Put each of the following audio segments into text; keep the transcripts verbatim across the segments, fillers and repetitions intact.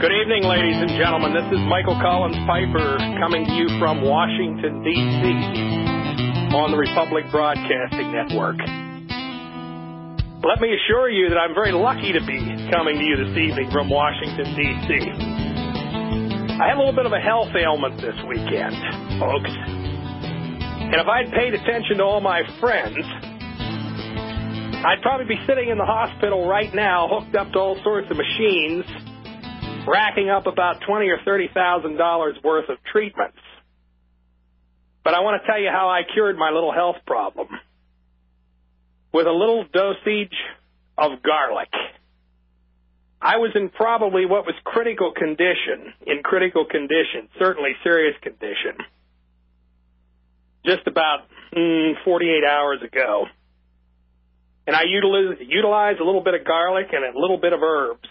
Good evening, ladies and gentlemen. This is Michael Collins Piper coming to you from Washington, D C on the Republic Broadcasting Network. Let me assure you that I'm very lucky to be coming to you this evening from Washington, D C I had a little bit of a health ailment this weekend, folks. And if I'd paid attention to all my friends, I'd probably be sitting in the hospital right now, hooked up to all sorts of machines, racking up about twenty or thirty thousand dollars worth of treatments. But I want to tell you how I cured my little health problem with a little dosage of garlic. I was in probably what was critical condition, in critical condition, certainly serious condition, just about mm, forty-eight hours ago. And I utilize, utilize a little bit of garlic and a little bit of herbs.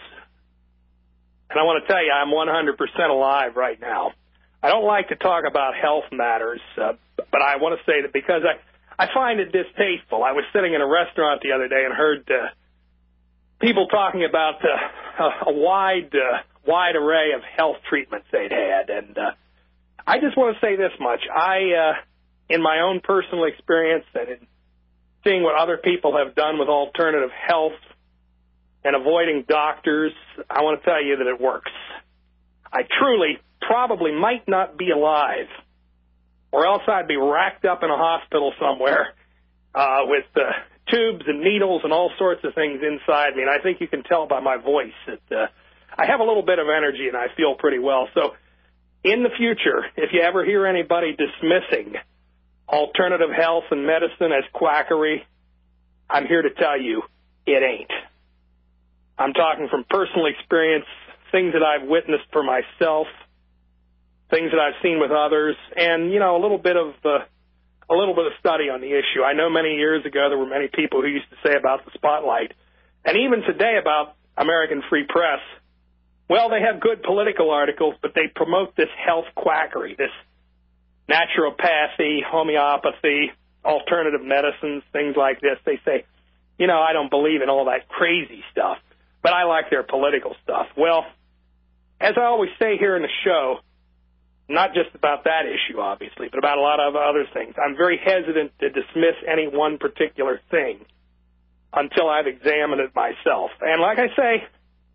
And I want to tell you, I'm one hundred percent alive right now. I don't like to talk about health matters, uh, but I want to say that because I, I find it distasteful. I was sitting in a restaurant the other day and heard uh, people talking about uh, a wide, uh, wide array of health treatments they'd had. And uh, I just want to say this much. I, uh, in my own personal experience and in seeing what other people have done with alternative health and avoiding doctors, I want to tell you that it works. I truly probably might not be alive, or else I'd be racked up in a hospital somewhere uh, with uh, tubes and needles and all sorts of things inside me. And I think you can tell by my voice that uh, I have a little bit of energy and I feel pretty well. So in the future, if you ever hear anybody dismissing alternative health and medicine as quackery, I'm here to tell you it ain't. I'm talking from personal experience, things that I've witnessed for myself, things that I've seen with others, and, you know, a little bit of uh, a little bit of study on the issue. I know many years ago there were many people who used to say about the Spotlight, and even today about American Free Press, well, they have good political articles, but they promote this health quackery, this naturopathy, homeopathy, alternative medicines, things like this. They say, you know, I don't believe in all that crazy stuff, but I like their political stuff. Well, as I always say here in the show, not just about that issue, obviously, but about a lot of other things, I'm very hesitant to dismiss any one particular thing until I've examined it myself. And like I say,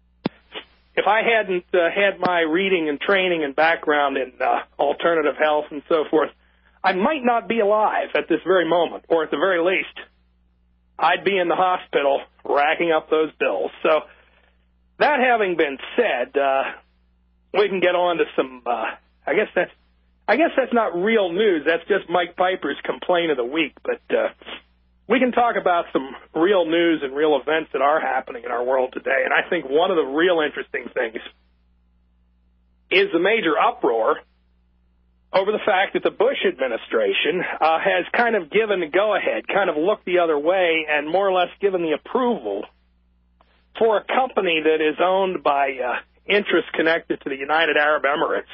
if I hadn't uh, had my reading and training and background in uh, alternative health and so forth, I might not be alive at this very moment, or at the very least, I'd be in the hospital racking up those bills. So that having been said, uh, we can get on to some, uh, I guess that's, I guess that's not real news. That's just Mike Piper's complaint of the week. But uh, we can talk about some real news and real events that are happening in our world today. And I think one of the real interesting things is the major uproar over the fact that the Bush administration uh, has kind of given the go-ahead, kind of looked the other way, and more or less given the approval for a company that is owned by uh, interests connected to the United Arab Emirates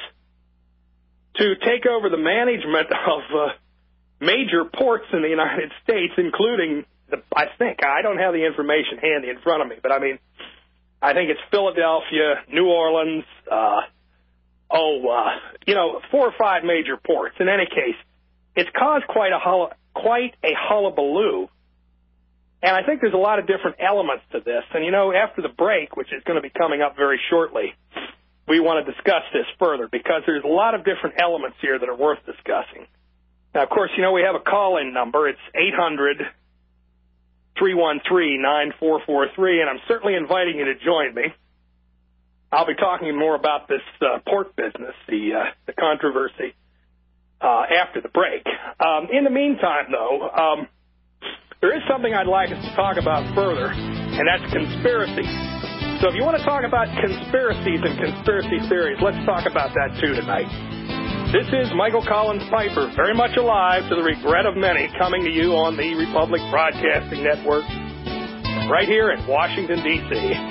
to take over the management of uh, major ports in the United States, including, the, I think, I don't have the information handy in front of me, but I mean, I think it's Philadelphia, New Orleans, uh, oh, uh, you know, four or five major ports. In any case, it's caused quite a hull- quite a hullabaloo, and I think there's a lot of different elements to this. And, you know, after the break, which is going to be coming up very shortly, we want to discuss this further because there's a lot of different elements here that are worth discussing. Now, of course, you know, we have a call-in number. It's eight hundred, three one three, nine four four three, and I'm certainly inviting you to join me. I'll be talking more about this uh, port business, the uh, the controversy, uh, after the break. Um, in the meantime, though, um, there is something I'd like us to talk about further, and that's conspiracy. So if you want to talk about conspiracies and conspiracy theories, let's talk about that, too, tonight. This is Michael Collins Piper, very much alive to the regret of many, coming to you on the Republic Broadcasting Network right here in Washington, D C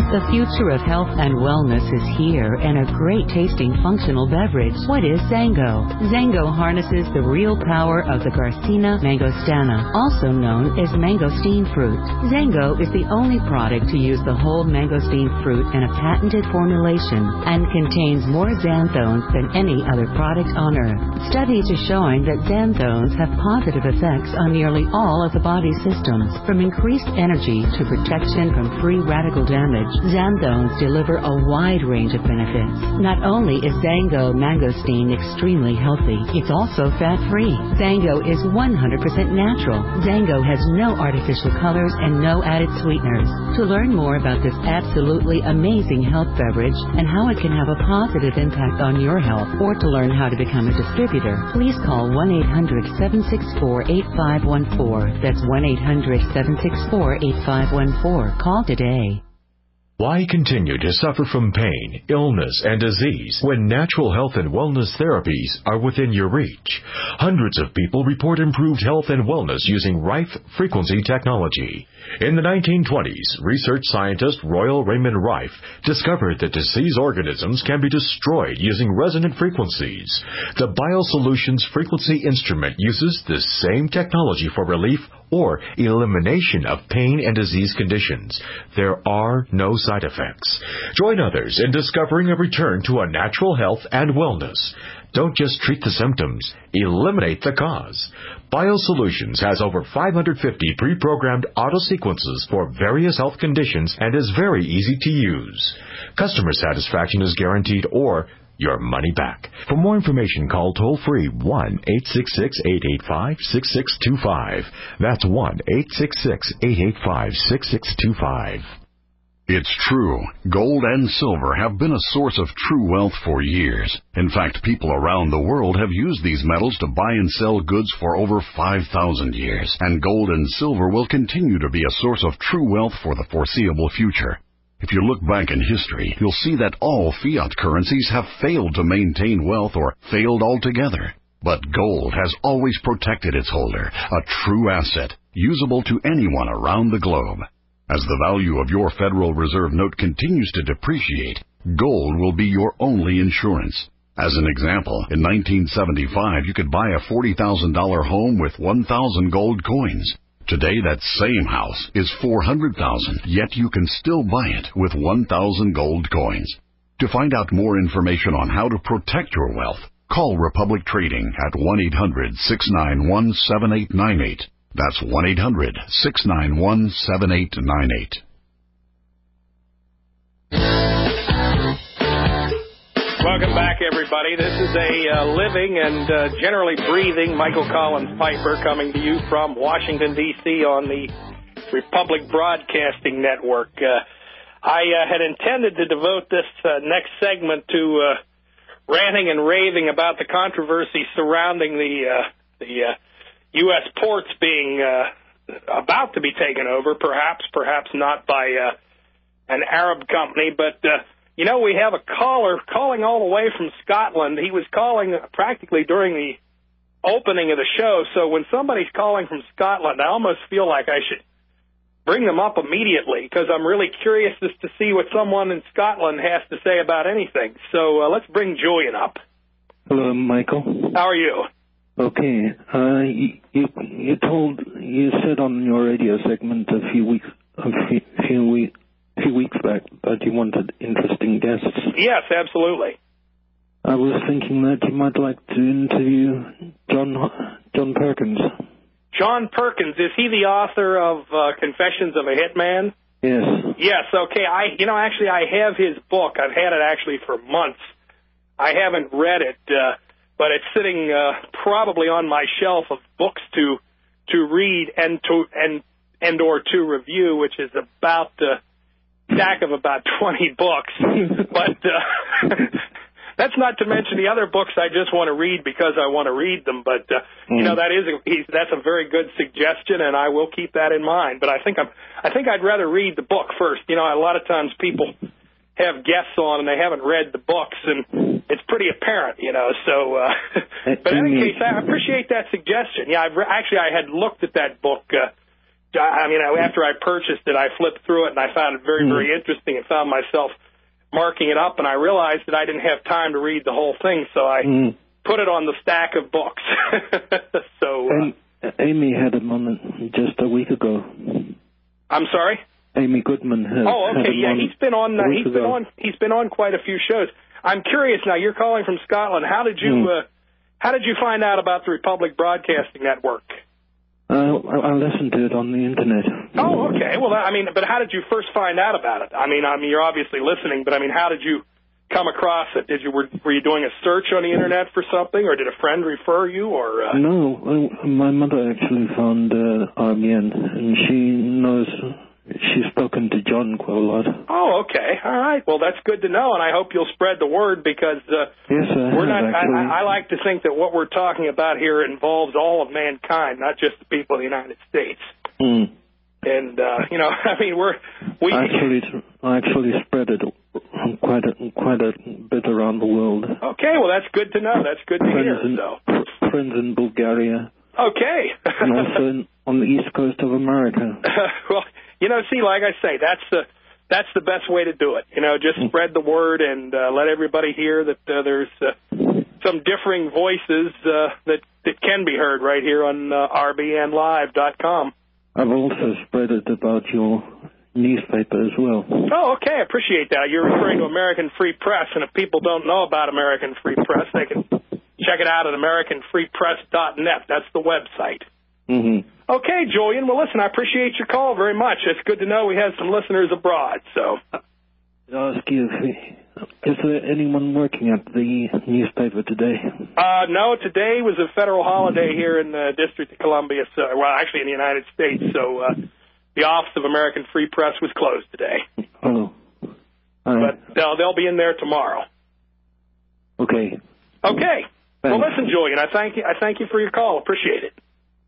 The future of health and wellness is here in a great tasting functional beverage. What is Zango? Zango harnesses the real power of the Garcinia mangostana, also known as mangosteen fruit. Zango is the only product to use the whole mangosteen fruit in a patented formulation and contains more xanthones than any other product on earth. Studies are showing that xanthones have positive effects on nearly all of the body systems, from increased energy to protection from free radical damage. Xanthones deliver a wide range of benefits. Not only is Zango mangosteen extremely healthy, it's also fat-free. Zango is one hundred percent natural. Zango has no artificial colors and no added sweeteners. To learn more about this absolutely amazing health beverage and how it can have a positive impact on your health, or to learn how to become a distributor, please call one eight hundred, seven six four, eight five one four. That's one eight hundred, seven six four, eight five one four. Call today. Why continue to suffer from pain, illness, and disease when natural health and wellness therapies are within your reach? Hundreds of people report improved health and wellness using Rife frequency technology. In the nineteen twenties, research scientist Royal Raymond Rife discovered that disease organisms can be destroyed using resonant frequencies. The BioSolutions frequency instrument uses the same technology for relief or elimination of pain and disease conditions. There are no side effects. Join others in discovering a return to a natural health and wellness. Don't just treat the symptoms, eliminate the cause. BioSolutions has over five hundred fifty pre-programmed auto-sequences for various health conditions and is very easy to use. Customer satisfaction is guaranteed or your money back. For more information, call toll-free one eight six six, eight eight five, six six two five. That's one eight six six, eight eight five, six six two five. It's true. Gold and silver have been a source of true wealth for years. In fact, people around the world have used these metals to buy and sell goods for over five thousand years. And gold and silver will continue to be a source of true wealth for the foreseeable future. If you look back in history, you'll see that all fiat currencies have failed to maintain wealth or failed altogether. But gold has always protected its holder, a true asset, usable to anyone around the globe. As the value of your Federal Reserve note continues to depreciate, gold will be your only insurance. As an example, in nineteen seventy-five, you could buy a forty thousand dollars home with one thousand gold coins. Today, that same house is four hundred thousand dollars, yet you can still buy it with one thousand gold coins. To find out more information on how to protect your wealth, call Republic Trading at one eight hundred, six nine one, seven eight nine eight. That's one eight hundred, six nine one, seven eight nine eight. Welcome back, everybody. This is a uh, living and uh, generally breathing Michael Collins Piper coming to you from Washington, D C on the Republic Broadcasting Network. Uh, I uh, had intended to devote this uh, next segment to uh, ranting and raving about the controversy surrounding the uh, the uh, U S ports being uh, about to be taken over, perhaps, perhaps not by uh, an Arab company, but... Uh, You know, we have a caller calling all the way from Scotland. He was calling practically during the opening of the show. So when somebody's calling from Scotland, I almost feel like I should bring them up immediately because I'm really curious as to see what someone in Scotland has to say about anything. So uh, let's bring Julian up. Hello, Michael. How are you? Okay. Uh, you, you you told you said on your radio segment a few weeks a few, few weeks. A few weeks back, but you wanted interesting guests. Yes, absolutely. I was thinking that you might like to interview John John Perkins. John Perkins, is he the author of uh, Confessions of a Hitman? Yes. Yes, okay. I, you know, actually, I have his book. I've had it actually for months. I haven't read it, uh, but it's sitting uh, probably on my shelf of books to to read and to and and or to review, which is about uh, stack of about twenty books, but uh, that's not to mention the other books I just want to read because I want to read them. But uh, mm. you know, that is a, he's, that's a very good suggestion, and I will keep that in mind. But I think I'm I think I'd rather read the book first. You know, a lot of times people have guests on and they haven't read the books, and it's pretty apparent. You know, so. Uh, but in any case, I appreciate that suggestion. Yeah, I've re- actually I had looked at that book. Uh, I mean, after I purchased it, I flipped through it, and I found it very, mm. very interesting and found myself marking it up, and I realized that I didn't have time to read the whole thing, so I mm. put it on the stack of books. so uh, Amy had him on just a week ago. I'm sorry? Amy Goodman has. Oh, okay, had him yeah, on he's been on. Uh, he's been on. He's been on quite a few shows. I'm curious now. You're calling from Scotland. How did you? Mm. Uh, how did you find out about the Republic Broadcasting Network? Uh, I, I listened to it on the internet. Oh, okay. Well, I mean, but how did you first find out about it? I mean, I mean, you're obviously listening, but I mean, how did you come across it? Did you were, were you doing a search on the internet for something, or did a friend refer you, or? Uh... No, well, my mother actually found uh, R B N, and she knows. She's spoken to John quite a lot. Oh, okay. All right. Well, that's good to know, and I hope you'll spread the word because uh, yes, I we're have, not. actually. I, I like to think that what we're talking about here involves all of mankind, not just the people of the United States. Mm. And uh, you know, I mean, we're we actually I actually spread it quite a, quite a bit around the world. Okay. Well, that's good to know. That's good to friends hear. In, so. Friends in Bulgaria. Okay. And also in, on the east coast of America. Well. You know, see, like I say, that's the that's the best way to do it. You know, just spread the word and uh, let everybody hear that uh, there's uh, some differing voices uh, that that can be heard right here on uh, R B N live dot com. I've also spread it about your newspaper as well. Oh, okay, I appreciate that. You're referring to American Free Press, and if people don't know about American Free Press, they can check it out at American Free Press dot net. That's the website. Mm-hmm. Okay, Julian. Well, listen, I appreciate your call very much. It's good to know we have some listeners abroad. So, I'll ask you, is there anyone working at the newspaper today? Uh, no, today was a federal holiday here in the District of Columbia. So, well, actually in the United States. So, uh, the Office of American Free Press was closed today. Oh, all right. But they'll they'll be in there tomorrow. Okay. Okay. Thanks. Well, listen, Julian, I thank you. I thank you for your call. Appreciate it.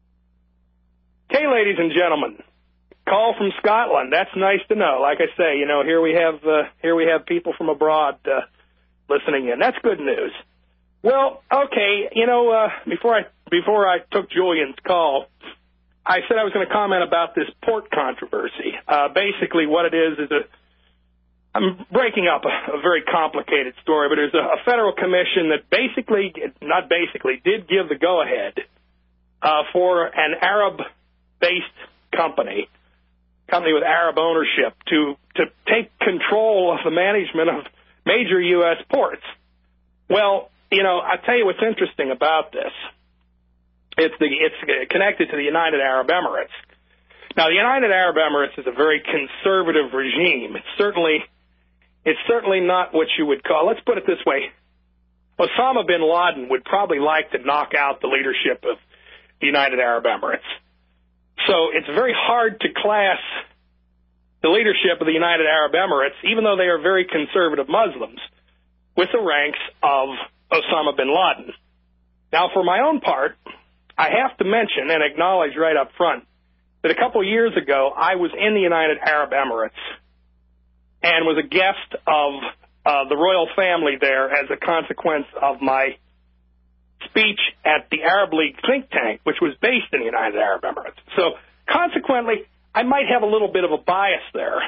Okay, ladies and gentlemen, call from Scotland. That's nice to know. Like I say, you know, here we have uh, here we have people from abroad uh, listening in. That's good news. Well, okay, you know, uh, before I before I took Julian's call, I said I was going to comment about this port controversy. Uh, basically, what it is is a I'm breaking up a, a very complicated story, but there's a, a federal commission that basically, not basically, did give the go-ahead uh, for an Arab based company, company with Arab ownership, to, to take control of the management of major U S ports. Well, you know, I'll tell you what's interesting about this. It's the it's connected to the United Arab Emirates. Now, the United Arab Emirates is a very conservative regime. It's certainly it's certainly not what you would call, let's put it this way, Osama bin Laden would probably like to knock out the leadership of the United Arab Emirates. So it's very hard to class the leadership of the United Arab Emirates, even though they are very conservative Muslims, with the ranks of Osama bin Laden. Now, for my own part, I have to mention and acknowledge right up front that a couple years ago, I was in the United Arab Emirates and was a guest of uh, the royal family there as a consequence of my speech at the Arab League think tank, which was based in the United Arab Emirates. So, consequently, I might have a little bit of a bias there.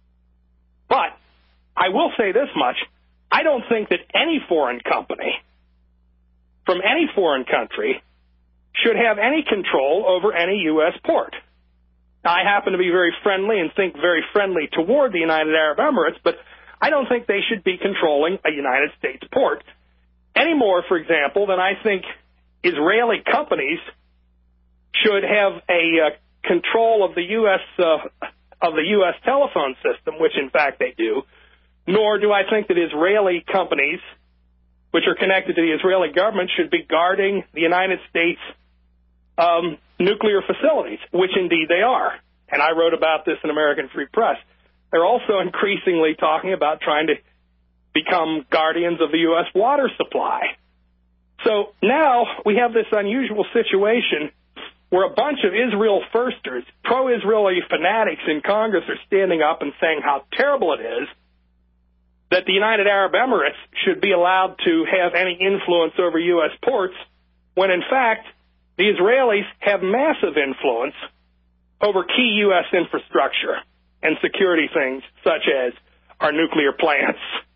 But I will say this much. I don't think that any foreign company from any foreign country should have any control over any U S port. Now, I happen to be very friendly and think very friendly toward the United Arab Emirates, but I don't think they should be controlling a United States port any more, for example, than I think Israeli companies should have a uh, control of the U S uh, of the U S telephone system, which in fact they do. Nor do I think that Israeli companies, which are connected to the Israeli government, should be guarding the United States um, nuclear facilities, which indeed they are. And I wrote about this in American Free Press. They're also increasingly talking about trying to become guardians of the U S water supply. So now we have this unusual situation where a bunch of Israel firsters, pro-Israeli fanatics in Congress are standing up and saying how terrible it is that the United Arab Emirates should be allowed to have any influence over U S ports, when in fact the Israelis have massive influence over key U S infrastructure and security things such as our nuclear plants,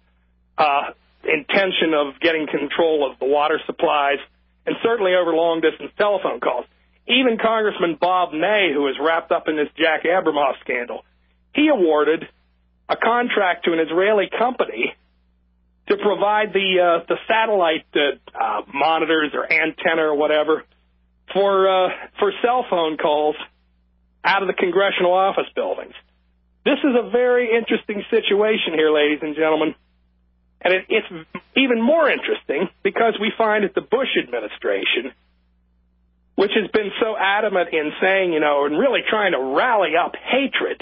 uh, intention of getting control of the water supplies, and certainly over long-distance telephone calls. Even Congressman Bob Ney, who is wrapped up in this Jack Abramoff scandal, he awarded a contract to an Israeli company to provide the uh, the satellite uh, uh, monitors or antenna or whatever for uh, for cell phone calls out of the congressional office buildings. This is a very interesting situation here, ladies and gentlemen, and it, it's even more interesting because we find that the Bush administration, which has been so adamant in saying, you know, and really trying to rally up hatred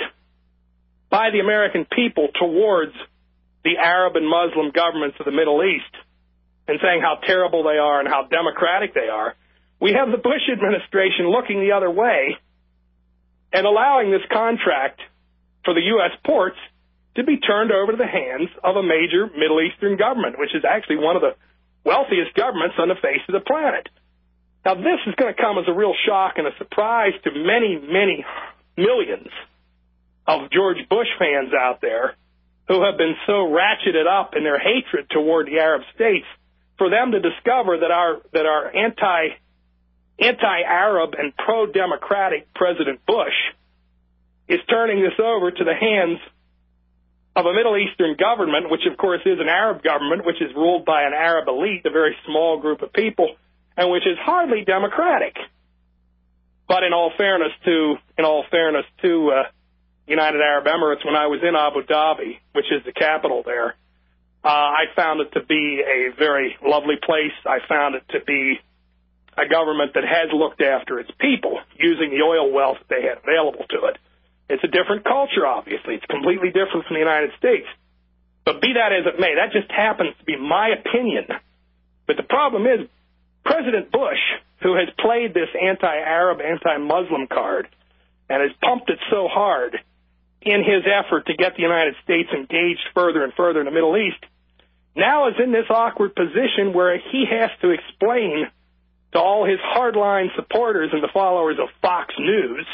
by the American people towards the Arab and Muslim governments of the Middle East and saying how terrible they are and how democratic they are, we have the Bush administration looking the other way and allowing this contract for the U S ports to be turned over to the hands of a major Middle Eastern government, which is actually one of the wealthiest governments on the face of the planet. Now, this is going to come as a real shock and a surprise to many, many millions of George Bush fans out there who have been so ratcheted up in their hatred toward the Arab states, for them to discover that our that our anti anti-Arab and pro-democratic President Bush is turning this over to the hands of a Middle Eastern government, which of course is an Arab government, which is ruled by an Arab elite, a very small group of people, and which is hardly democratic. But in all fairness to in all fairness to uh, United Arab Emirates, when I was in Abu Dhabi, which is the capital there, uh, I found it to be a very lovely place. I found it to be a government that has looked after its people using the oil wealth that they had available to it. It's a different culture, obviously. It's completely different from the United States. But be that as it may, that just happens to be my opinion. But the problem is, President Bush, who has played this anti-Arab, anti-Muslim card and has pumped it so hard in his effort to get the United States engaged further and further in the Middle East, now is in this awkward position where he has to explain to all his hardline supporters and the followers of Fox News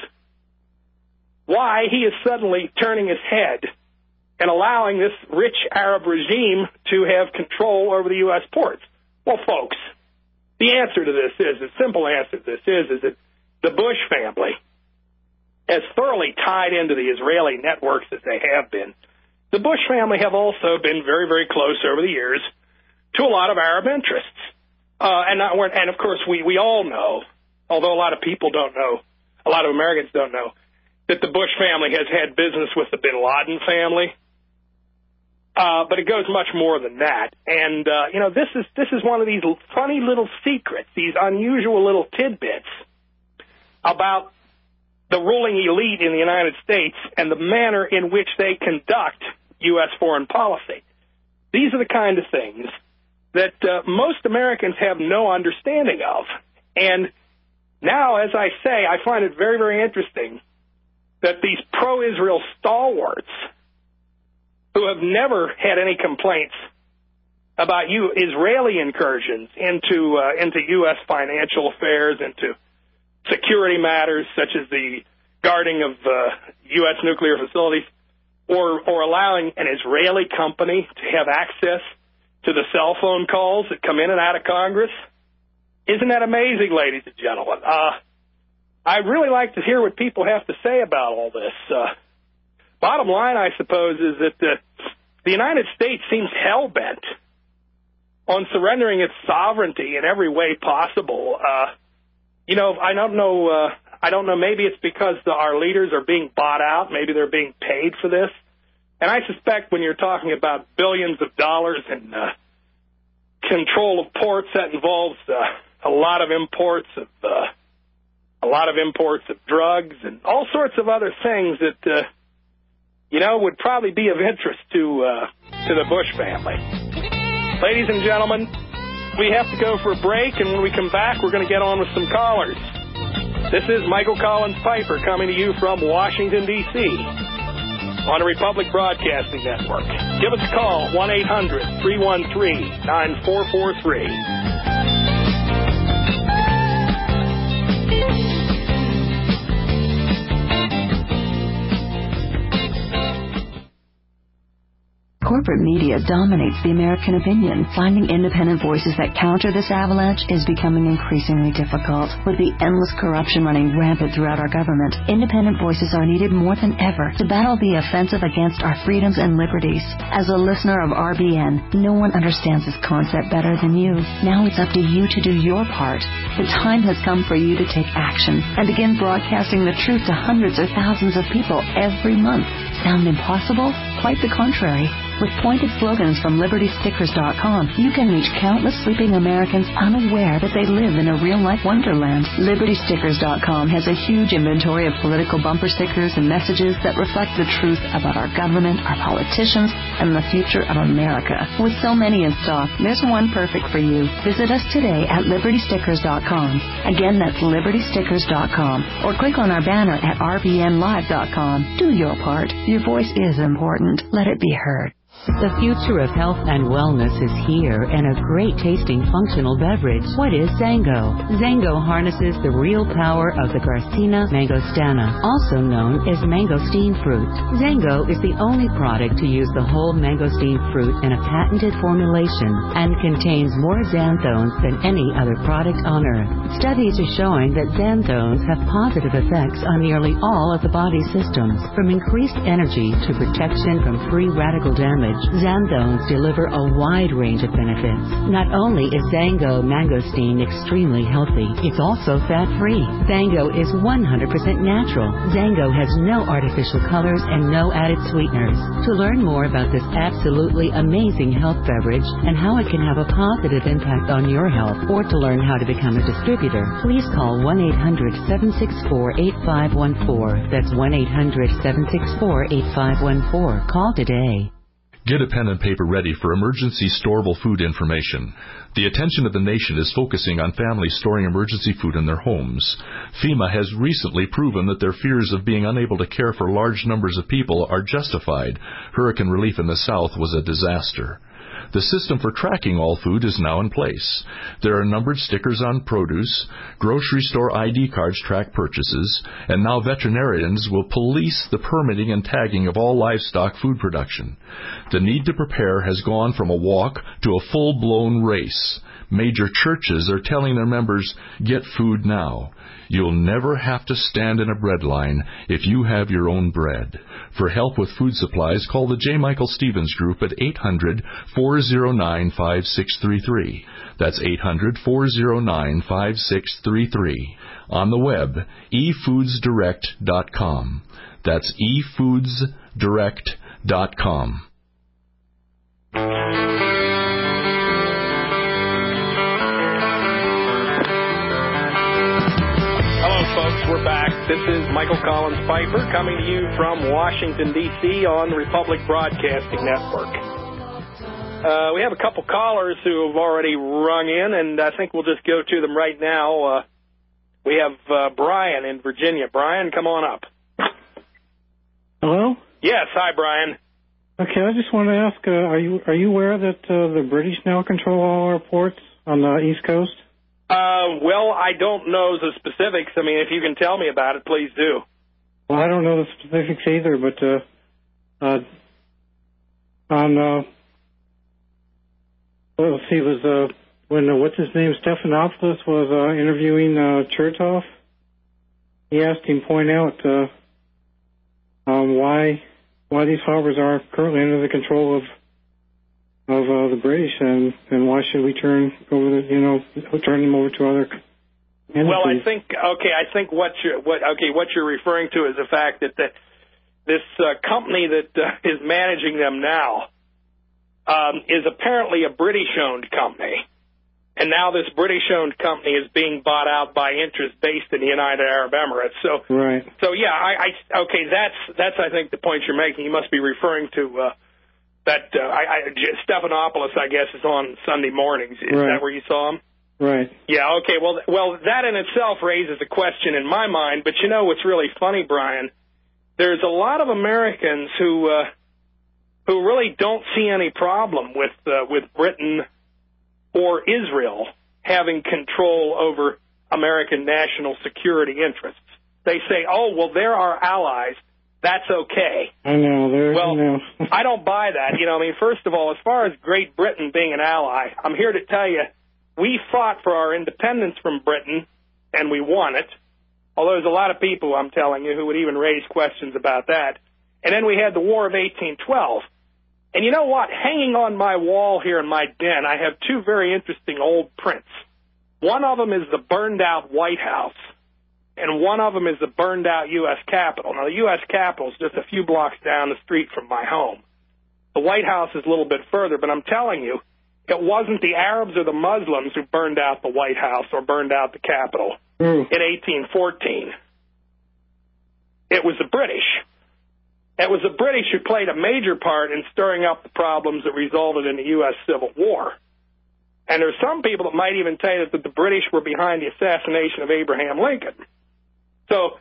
why he is suddenly turning his head and allowing this rich Arab regime to have control over the U S ports. Well, folks, the answer to this is, the simple answer to this is, is that the Bush family, as thoroughly tied into the Israeli networks as they have been, the Bush family have also been very, very close over the years to a lot of Arab interests. Uh, and, not, and, of course, we, we all know, although a lot of people don't know, a lot of Americans don't know, that the Bush family has had business with the bin Laden family. Uh, but it goes much more than that. And, uh, you know, this is this is one of these funny little secrets, these unusual little tidbits about the ruling elite in the United States and the manner in which they conduct U S foreign policy. These are the kind of things that uh, most Americans have no understanding of. And now, as I say, I find it very, very interesting that these pro-Israel stalwarts who have never had any complaints about you Israeli incursions into uh, into U S financial affairs, into security matters such as the guarding of uh, U S nuclear facilities, or or allowing an Israeli company to have access to the cell phone calls that come in and out of Congress. Isn't that amazing, ladies and gentlemen? Uh, I'd really like to hear what people have to say about all this. Uh, bottom line, I suppose, is that the, the United States seems hell-bent on surrendering its sovereignty in every way possible. Uh, you know, I don't know, uh, I don't know, maybe it's because the, our leaders are being bought out. Maybe they're being paid for this. And I suspect when you're talking about billions of dollars in uh, control of ports, that involves uh, a lot of imports of uh, a lot of imports of drugs and all sorts of other things that uh, you know would probably be of interest to uh, to the Bush family. Ladies and gentlemen, we have to go for a break, and when we come back, we're going to get on with some callers. This is Michael Collins Piper coming to you from Washington, D C on the Republic Broadcasting Network. Give us a call, one eight hundred three one three nine four four three. corporate media dominates the American opinion, finding independent voices that counter this avalanche is becoming increasingly difficult. With the endless corruption running rampant throughout our government, independent voices are needed more than ever to battle the offensive against our freedoms and liberties. As a listener of R B N, no one understands this concept better than you. Now it's up to you to do your part. The time has come for you to take action and begin broadcasting the truth to hundreds or thousands of people every month. Sound impossible? Quite the contrary. With pointed slogans from Liberty Stickers dot com, you can reach countless sleeping Americans unaware that they live in a real-life wonderland. Liberty Stickers dot com has a huge inventory of political bumper stickers and messages that reflect the truth about our government, our politicians, and the future of America. With so many in stock, there's one perfect for you. Visit us today at Liberty Stickers dot com. Again, that's Liberty Stickers dot com. Or click on our banner at R B N Live dot com. Do your part. Your voice is important. Let it be heard. The future of health and wellness is here, and a great tasting functional beverage. What is Zango? Zango harnesses the real power of the Garcinia mangostana, also known as mangosteen fruit. Zango is the only product to use the whole mangosteen fruit in a patented formulation and contains more xanthones than any other product on earth. Studies are showing that xanthones have positive effects on nearly all of the body systems, from increased energy to protection from free radical damage. Xanthones deliver a wide range of benefits. Not only is Zango mangosteen extremely healthy, it's also fat-free. Zango is one hundred percent natural. Zango has no artificial colors and no added sweeteners. To learn more about this absolutely amazing health beverage and how it can have a positive impact on your health, or to learn how to become a distributor, please call one eight hundred seven six four eight five one four. That's one eight hundred seven six four eight five one four. Call today. Get a pen and paper ready for emergency storable food information. The attention of the nation is focusing on families storing emergency food in their homes. FEMA has recently proven that their fears of being unable to care for large numbers of people are justified. Hurricane relief in the South was a disaster. The system for tracking all food is now in place. There are numbered stickers on produce, grocery store I D cards track purchases, and now veterinarians will police the permitting and tagging of all livestock food production. The need to prepare has gone from a walk to a full-blown race. Major churches are telling their members, get food now. You'll never have to stand in a bread line if you have your own bread. For help with food supplies, call the J. Michael Stevens Group at eight hundred four oh nine five six three three. That's eight hundred four oh nine five six three three. On the web, e foods direct dot com. That's e foods direct dot com. Folks, we're back. This is Michael Collins Piper coming to you from Washington, D C on the Republic Broadcasting Network. Uh, we have a couple callers who have already rung in, and I think we'll just go to them right now. Uh, we have uh, Brian in Virginia. Brian, come on up. Hello? Yes, hi, Brian. Okay, I just want to ask, uh, are you are you aware that uh, the British now control all our ports on the East Coast? Uh, well, I don't know the specifics. I mean, if you can tell me about it, please do. Well, I don't know the specifics either, but uh, uh, on, uh, well, let's see, it was uh, when, uh, what's his name, Stephanopoulos was uh, interviewing uh, Chertoff, he asked him to point out uh, um, why why these harbors are currently under the control of of uh, the British, and, and why should we turn over the, you know, turn them over to other entities? Well, I think, okay, I think what you're, what, okay, what you're referring to is the fact that the, this uh, company that uh, is managing them now um, is apparently a British-owned company. And now this British-owned company is being bought out by interests based in the United Arab Emirates. So, right. So yeah, I, I okay, that's, that's, I think, the point you're making. You must be referring to uh, That uh, I, I, Stephanopoulos, I guess, is on Sunday mornings. Is right. that where you saw him? Right. Yeah. Okay. Well, well, that in itself raises a question in my mind. But you know what's really funny, Brian? There's a lot of Americans who uh, who really don't see any problem with uh, with Britain or Israel having control over American national security interests. They say, "Oh, well, they're our allies. that's okay. I know. There, well, you know. I don't buy that. You know, I mean, first of all, as far as Great Britain being an ally, I'm here to tell you, we fought for our independence from Britain, and we won it. Although there's a lot of people, I'm telling you, who would even raise questions about that. And then we had the War of eighteen twelve. And you know what? Hanging on my wall here in my den, I have two very interesting old prints. One of them is the burned-out White House, and one of them is the burned-out U S Capitol. Now, the U S Capitol is just a few blocks down the street from my home. The White House is a little bit further, but I'm telling you, it wasn't the Arabs or the Muslims who burned out the White House or burned out the Capitol mm. in eighteen fourteen. It was the British. It was the British who played a major part in stirring up the problems that resulted in the U S Civil War. And there's some people that might even say that the British were behind the assassination of Abraham Lincoln. So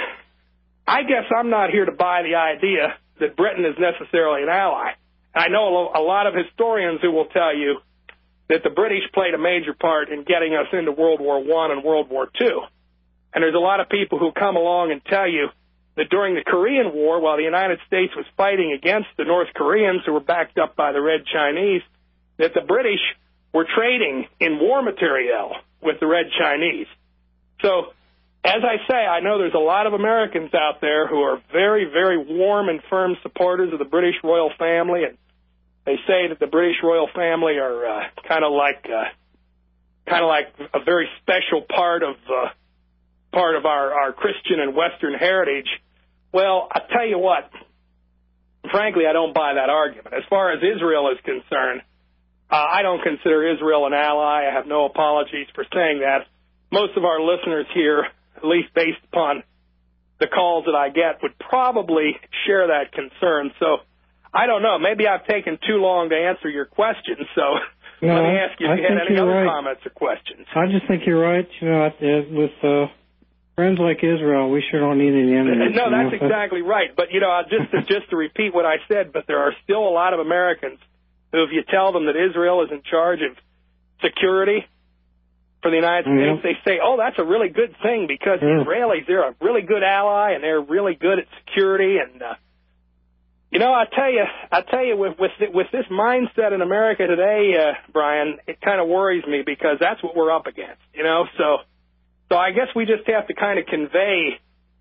I guess I'm not here to buy the idea that Britain is necessarily an ally. I know a lot of historians who will tell you that the British played a major part in getting us into World War One and World War Two. And there's a lot of people who come along and tell you that during the Korean War, while the United States was fighting against the North Koreans, who were backed up by the Red Chinese, that the British were trading in war material with the Red Chinese. So, as I say, I know there's a lot of Americans out there who are very, very warm and firm supporters of the British royal family, and they say that the British royal family are uh, kind of like uh, kind of like a very special part of uh, part of our, our Christian and Western heritage. Well, I tell you what, frankly, I don't buy that argument. As far as Israel is concerned, uh, I don't consider Israel an ally. I have no apologies for saying that. Most of our listeners here, at least based upon the calls that I get, would probably share that concern. So I don't know. Maybe I've taken too long to answer your question. So no, let me ask you if I you had any other right. comments or questions. I just think you're right. You know, with uh, friends like Israel, we sure don't need any enemies. No, that's know? exactly right. But, you know, just to, just to repeat what I said, but there are still a lot of Americans who, if you tell them that Israel is in charge of security for the United States, yeah. they say, oh, that's a really good thing because yeah. the Israelis, they're a really good ally and they're really good at security. And, uh, you know, I tell you, I tell you, with, with, with this mindset in America today, uh, Brian, it kind of worries me because that's what we're up against, you know, so... So I guess we just have to kind of convey,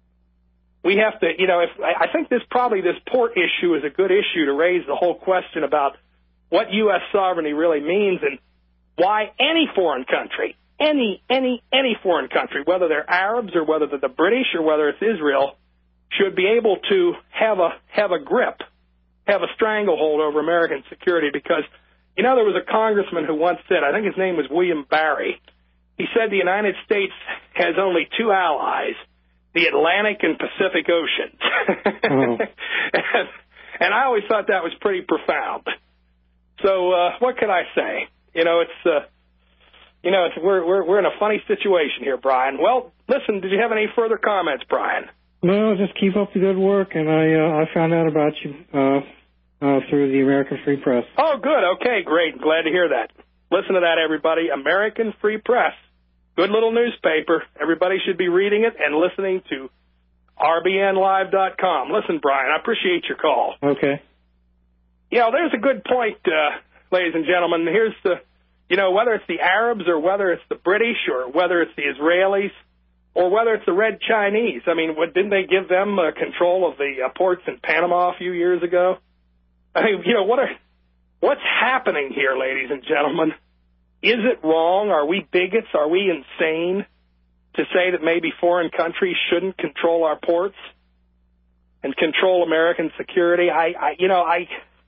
we have to, you know, if I think this probably this port issue is a good issue to raise the whole question about what U S sovereignty really means and why any foreign country, any, any, any foreign country, whether they're Arabs or whether they're the British or whether it's Israel, should be able to have a, have a grip, have a stranglehold over American security because, you know, there was a congressman who once said, I think his name was William Barry, he said the United States has only two allies, the Atlantic and Pacific Oceans. Oh. and, and I always thought that was pretty profound. So uh, what can I say? You know, it's uh, you know, it's, we're we're we're in a funny situation here, Brian. Well, listen, did you have any further comments, Brian? No, just keep up the good work. And I uh, I found out about you uh, uh, through the American Free Press. Oh, good. Okay, great. Glad to hear that. Listen to that, everybody. American Free Press. Good little newspaper. Everybody should be reading it and listening to R B N live dot com. Listen, Brian, I appreciate your call. Okay. You know, there's a good point, uh, ladies and gentlemen. Here's the, you know, whether it's the Arabs or whether it's the British or whether it's the Israelis or whether it's the Red Chinese. I mean, what, didn't they give them uh, control of the uh, ports in Panama a few years ago? I mean, you know, what are, what's happening here, ladies and gentlemen? Is it wrong? Are we bigots? Are we insane to say that maybe foreign countries shouldn't control our ports and control American security? I, I you know, I,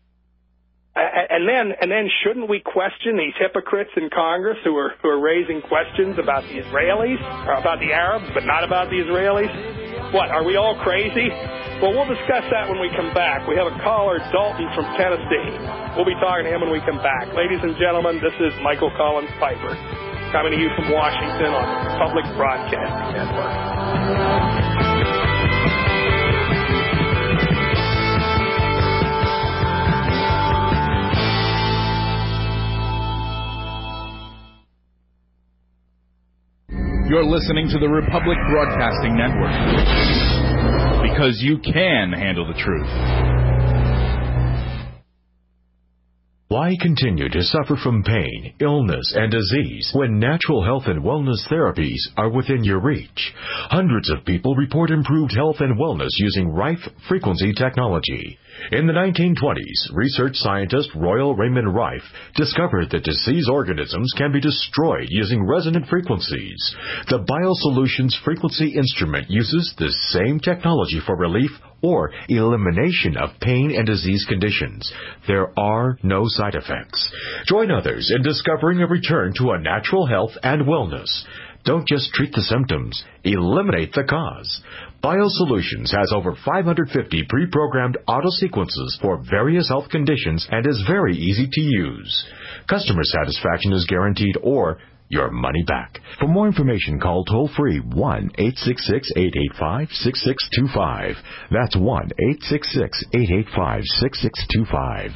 I, and then and then shouldn't we question these hypocrites in Congress who are who are raising questions about the Israelis or about the Arabs, but not about the Israelis? What, are we all crazy? Well, we'll discuss that when we come back. We have a caller, Dalton from Tennessee. We'll be talking to him when we come back. Ladies and gentlemen, this is Michael Collins Piper, coming to you from Washington on the Public Broadcasting Network. You're listening to the Republic Broadcasting Network. because you can handle the truth. Why continue to suffer from pain, illness, and disease when natural health and wellness therapies are within your reach? Hundreds of people report improved health and wellness using Rife frequency technology. In the nineteen twenties, research scientist Royal Raymond Rife discovered that diseased organisms can be destroyed using resonant frequencies. The BioSolutions frequency instrument uses the same technology for relief or elimination of pain and disease conditions. There are no side effects. Join others in discovering a return to a natural health and wellness. Don't just treat the symptoms, eliminate the cause. BioSolutions has over five hundred fifty pre-programmed auto-sequences for various health conditions and is very easy to use. Customer satisfaction is guaranteed or your money back. For more information, call toll-free one eight six six, eight eight five, six six two five. That's one eight six six, eight eight five, six six two five.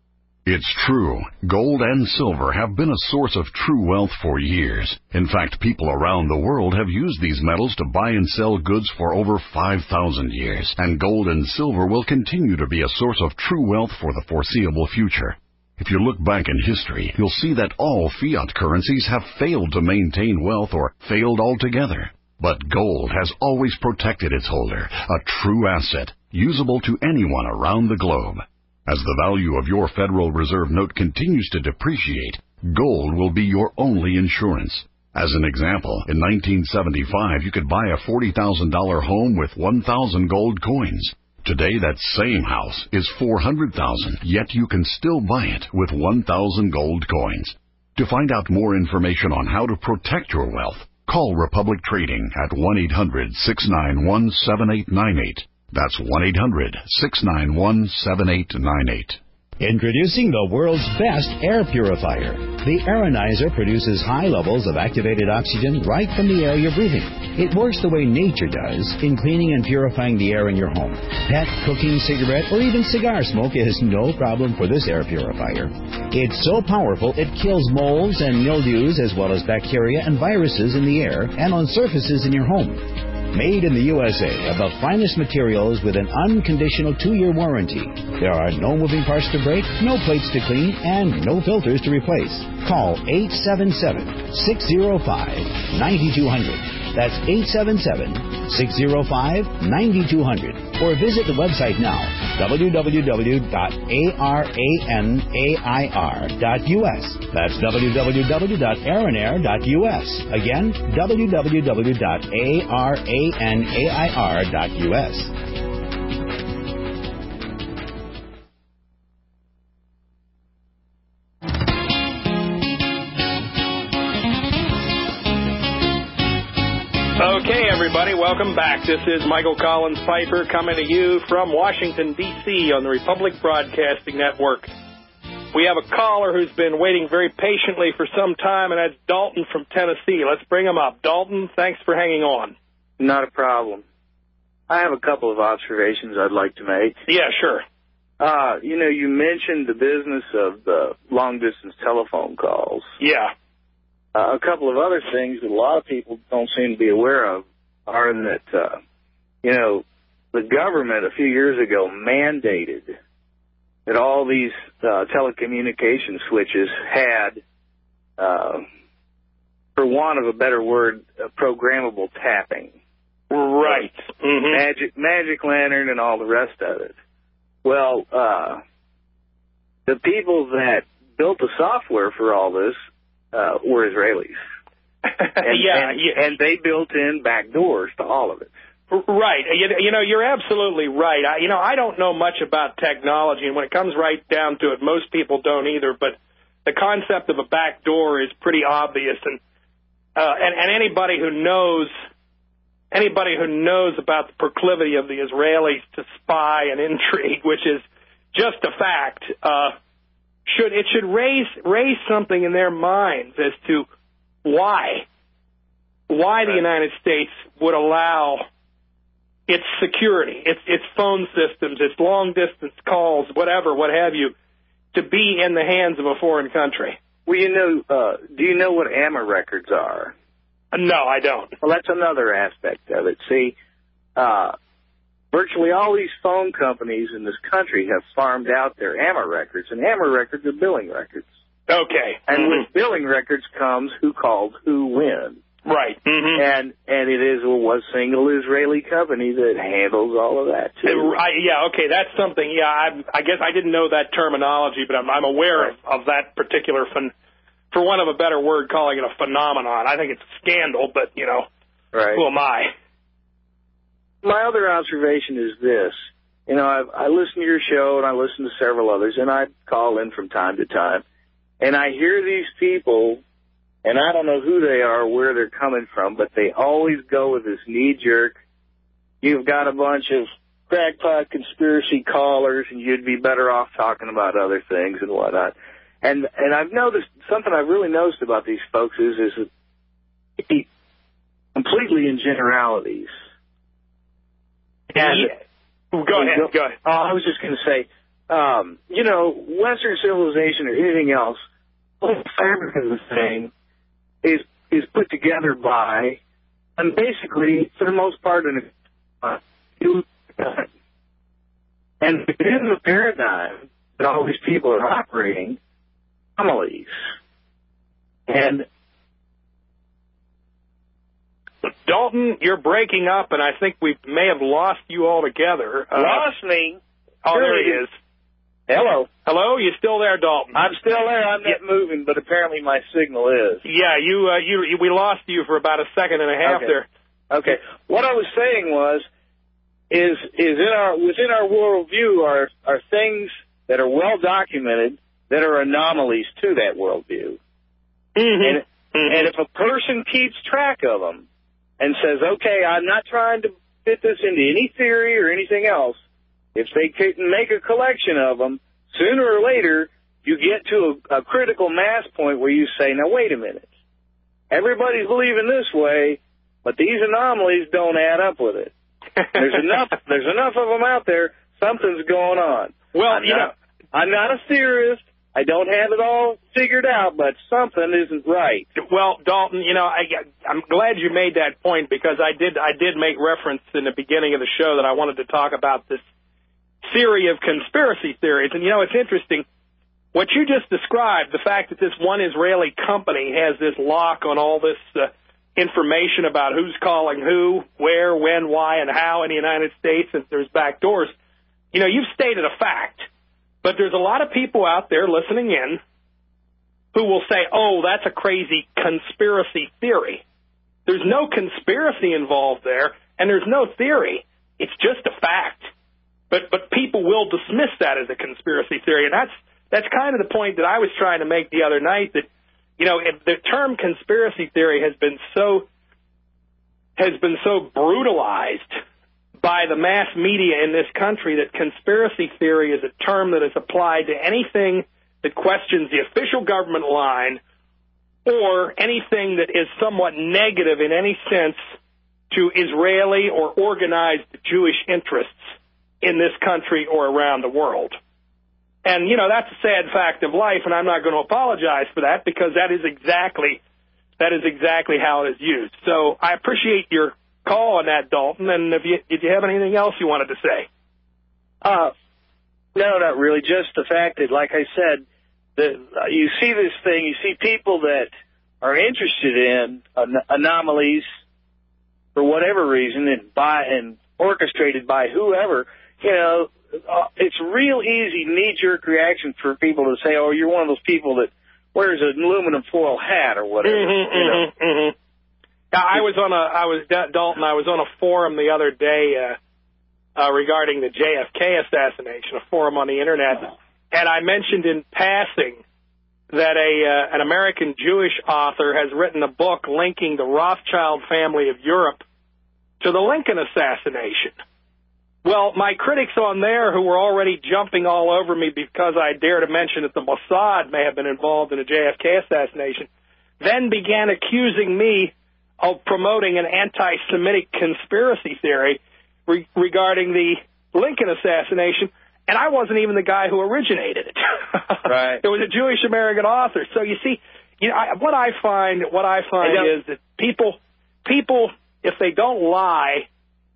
It's true. Gold and silver have been a source of true wealth for years. In fact, people around the world have used these metals to buy and sell goods for over five thousand years. And gold and silver will continue to be a source of true wealth for the foreseeable future. If you look back in history, you'll see that all fiat currencies have failed to maintain wealth or failed altogether. But gold has always protected its holder, a true asset, usable to anyone around the globe. As the value of your Federal Reserve note continues to depreciate, gold will be your only insurance. As an example, in nineteen seventy-five, you could buy a forty thousand dollars home with one thousand gold coins. Today, that same house is four hundred thousand dollars, yet you can still buy it with one thousand gold coins. To find out more information on how to protect your wealth, call Republic Trading at one eight hundred, six nine one, seven eight nine eight. That's one eight hundred, six nine one, seven eight nine eight. Introducing the world's best air purifier. The Aeronizer produces high levels of activated oxygen right from the air you're breathing. It works the way nature does in cleaning and purifying the air in your home. Pet, cooking, cigarette, or even cigar smoke is no problem for this air purifier. It's so powerful it kills molds and mildews as well as bacteria and viruses in the air and on surfaces in your home. Made in the U S A of the finest materials with an unconditional two-year warranty. There are no moving parts to break, no plates to clean, and no filters to replace. Call eight seven seven, six zero five, nine two zero zero. That's eight seven seven, six zero five, nine two zero zero. Or visit the website now, w w w dot aranair dot u s. That's w w w dot aranair dot u s. Again, w w w dot aranair dot u s. Okay, everybody, welcome back. This is Michael Collins Piper coming to you from Washington, D C on the Republic Broadcasting Network. We have a caller who's been waiting very patiently for some time, and that's Dalton from Tennessee. Let's bring him up. Dalton, thanks for hanging on. Not a problem. I have a couple of observations I'd like to make. Yeah, sure. Uh, you know, you mentioned the business of the long-distance telephone calls. Yeah. Uh, a couple of other things that a lot of people don't seem to be aware of are that, uh, you know, the government a few years ago mandated that all these uh, telecommunication switches had, uh, for want of a better word, uh, programmable tapping. Right. Mm-hmm. Magic, Magic Lantern and all the rest of it. Well, uh, the people that built the software for all this Uh, were Israelis. And, yeah, and, yeah, and they built in back doors to all of it. Right. You, you know, you're absolutely right. I, you know, I don't know much about technology, and when it comes right down to it, most people don't either, but the concept of a back door is pretty obvious, and uh, and, and anybody who knows anybody who knows about the proclivity of the Israelis to spy and intrigue, which is just a fact, uh, Should it should raise raise something in their minds as to why why the United States would allow its security, its its phone systems, its long distance calls, whatever, what have you, to be in the hands of a foreign country. Well, you know, uh, do you know what A M A records are? Uh, no, I don't. Well, that's another aspect of it. See, uh, virtually all these phone companies in this country have farmed out their A M R records, and A M R records are billing records. Okay. And mm-hmm. with billing records comes who called who when. Right. Mm-hmm. And and it is a one single Israeli company that handles all of that, too. I, yeah, okay, that's something. Yeah, I, I guess I didn't know that terminology, but I'm, I'm aware of, of that particular, phen- for want of a better word, calling it a phenomenon. I think it's a scandal, but, you know, right. Who am I? My other observation is this. You know, I, I listen to your show, and I listen to several others, and I call in from time to time, and I hear these people, and I don't know who they are, where they're coming from, but they always go with this knee-jerk, you've got a bunch of crackpot conspiracy callers, and you'd be better off talking about other things and whatnot. And and I've noticed, something I've really noticed about these folks is, is that completely in generalities. And yeah. Go ahead, go, go ahead. Oh, I was just going to say, um, you know, Western civilization or anything else, the whole fabric of the thing is is put together by, and basically, for the most part, in a, uh, and within the paradigm that all these people are operating, anomalies. And Dalton, you're breaking up, and I think we may have lost you altogether. Uh, lost me? Oh, there he is. Hello. Hello, you still there, Dalton? I'm still there. I'm not yeah. moving, but apparently my signal is. Yeah, you, uh, you, you, we lost you for about a second and a half okay. there. Okay. What I was saying was, is is in our within our worldview are are things that are well documented that are anomalies to that worldview. Mm-hmm. And mm-hmm. and if a person keeps track of them and says, okay, I'm not trying to fit this into any theory or anything else, if they can make a collection of them, sooner or later, you get to a, a critical mass point where you say, now, wait a minute. Everybody's believing this way, but these anomalies don't add up with it. There's enough There's enough of them out there. Something's going on. Well, I'm you not, know, I'm not a theorist. I don't have it all figured out, but something isn't right. Well, Dalton, you know, I, I'm glad you made that point because I did I did make reference in the beginning of the show that I wanted to talk about this theory of conspiracy theories. And, you know, it's interesting. What you just described, the fact that this one Israeli company has this lock on all this uh, information about who's calling who, where, when, why, and how in the United States, and there's back doors, you know, you've stated a fact. But there's a lot of people out there listening in who will say, oh, that's a crazy conspiracy theory. There's no conspiracy involved there, and there's no theory. It's just a fact. But but people will dismiss that as a conspiracy theory, and that's that's kind of the point that I was trying to make the other night, that, you know, if the term conspiracy theory has been so has been so brutalized by the mass media in this country that conspiracy theory is a term that is applied to anything that questions the official government line or anything that is somewhat negative in any sense to Israeli or organized Jewish interests in this country or around the world. And, you know, that's a sad fact of life, and I'm not going to apologize for that because that is exactly that is exactly how it is used. So I appreciate your call on that, Dalton, and if you, did you have anything else you wanted to say? Uh, no, not really. Just the fact that, like I said, that uh, you see this thing, you see people that are interested in an- anomalies for whatever reason and by and orchestrated by whoever. You know, uh, it's real easy knee-jerk reaction for people to say, oh, you're one of those people that wears an aluminum foil hat or whatever. Mm-hmm, you know? mm-hmm, mm-hmm. Yeah, I was on a, I was, Dalton, I was on a forum the other day uh, uh, regarding the J F K assassination, a forum on the Internet, and I mentioned in passing that a uh, an American Jewish author has written a book linking the Rothschild family of Europe to the Lincoln assassination. Well, my critics on there, who were already jumping all over me because I dare to mention that the Mossad may have been involved in the J F K assassination, then began accusing me of promoting an anti-Semitic conspiracy theory re- regarding the Lincoln assassination, and I wasn't even the guy who originated it. Right. It was a Jewish American author. So you see, you know, I, what I find, what I find I is that people, people, if they don't lie,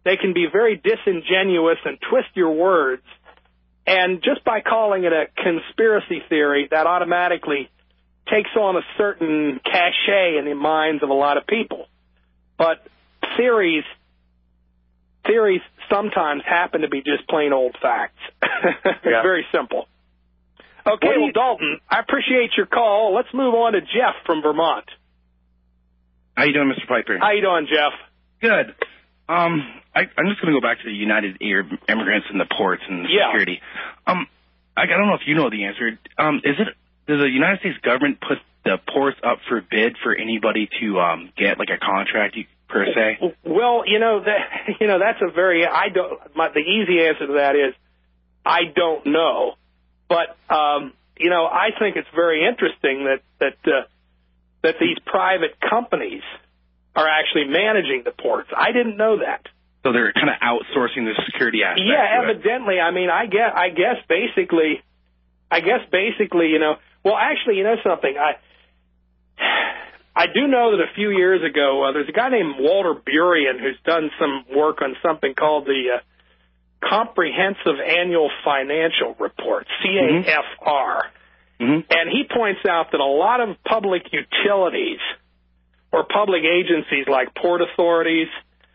they can be very disingenuous and twist your words. And just by calling it a conspiracy theory, that automatically takes on a certain cachet in the minds of a lot of people. But theories, theories sometimes happen to be just plain old facts. It's Yeah. very simple. Okay, well, Dalton, I appreciate your call. Let's move on to Jeff from Vermont. How you doing, Mister Piper? How you doing, Jeff? Good. Um, I, I'm just going to go back to the United Arab Immigrants and the ports and Yeah. security. Um, I, I don't know if you know the answer. Um, is it does the United States government put the ports up for bid for anybody to um get like a contract per se? Well, you know that you know that's a very I don't. My, the easy answer to that is I don't know, but um, you know I think it's very interesting that that uh, that these private companies are actually managing the ports. I didn't know that. So they're kind of outsourcing the security aspect. Yeah, to it. evidently. I mean, I guess, I guess basically, I guess basically, you know. Well, actually, you know something. I I do know that a few years ago, uh, there's a guy named Walter Burien who's done some work on something called the uh, Comprehensive Annual Financial Report, C A F R. Mm-hmm. And he points out that a lot of public utilities or public agencies like port authorities